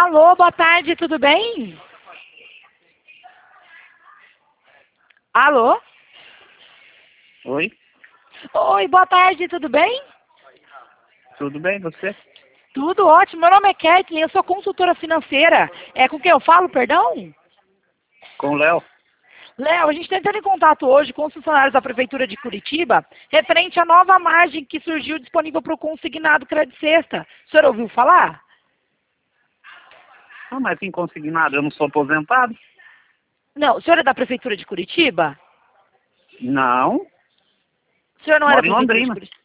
Alô, boa tarde, tudo bem? Alô? Oi, Oi, boa tarde, tudo bem? tudo bem, você? Tudo ótimo, meu nome é Kathleen, eu sou consultora financeira. É com quem eu falo, perdão? Com o Léo? Léo, a gente está entrando em contato hoje com os funcionários da Prefeitura de Curitiba, referente à nova margem que surgiu disponível para o consignado Crédito Sexta. O senhor ouviu falar? Ah, mas em consignado, eu não sou aposentado? Não, o senhor é da Prefeitura de Curitiba? Não, O senhor não é da moro em Prefeitura de Londrina. Curitiba?